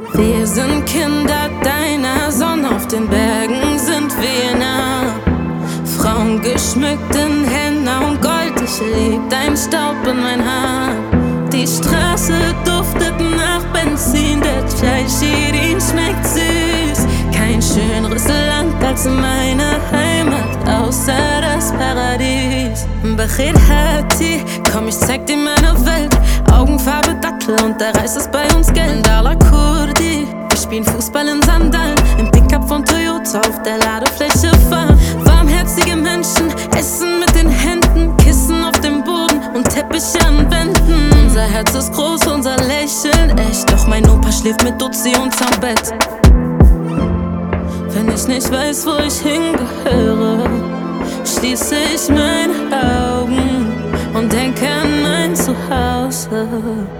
Wir sind Kinder deiner Sonne, auf den Bergen sind wir nah. Frauen geschmückt in Henna und Gold, ich lieb dein Staub in mein Haar. Die Straße duftet nach Benzin, der Chai Shirin schmeckt süß. Kein schöneres Land als meine Heimat, außer das Paradies. Bachir Hati, komm, ich zeig dir meine Welt. Augenfarbe Dattel und der Reis ist bei uns Geld. Dala Kurdi, wir spielen Fußball in Sandalen, im Pickup von Toyota auf der Ladefläche fahren. Warmherzige Menschen essen mit den Händen, Kissen auf dem Boden und Teppiche an Wänden. Unser Herz ist groß, unser Lächeln echt, doch mein Opa schläft mit Duzi unterm Bett. Wenn ich nicht weiß, wo ich hingehöre, schließe ich meine Augen und denke an mein Zuhause.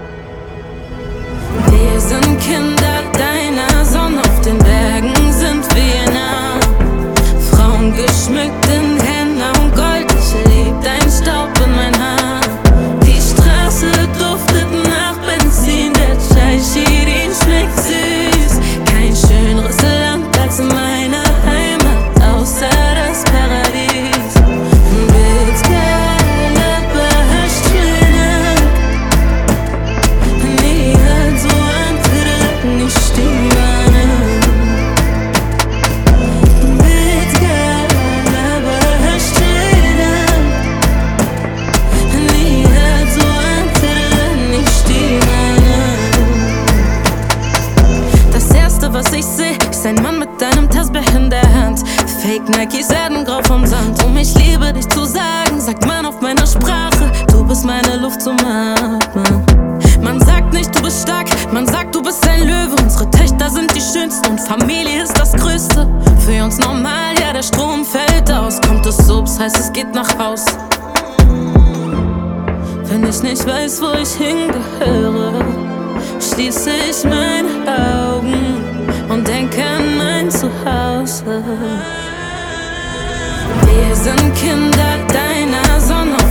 Wir sind Kinder deiner Sonne, auf den Bergen sind wir nah. Frauen geschmückt in Henna und Gold, ich lieb dein Staub in mein Haar. Die Straße duftet nach Benzin, der Chai Shirin schmeckt süß. Kein schöneres Land als meine Heimat, außer das Paradies. Was ich seh, ist ein Mann mit deinem Tasbih in der Hand. Fake Nikes werden grau vom Sand. Um ich liebe dich zu sagen, sagt man auf meiner Sprache. Du bist meine Luft zum Atmen. Man sagt nicht, du bist stark, man sagt, du bist ein Löwe. Unsere Töchter sind die schönsten und Familie ist das Größte. Für uns normal, ja, der Strom fällt aus. Kommt es Subs, heißt es geht nach Haus. Wenn ich nicht weiß, wo ich hingehöre, schließe ich meine Augen und denke an mein Zuhause. Wir sind Kinder deiner Sonne,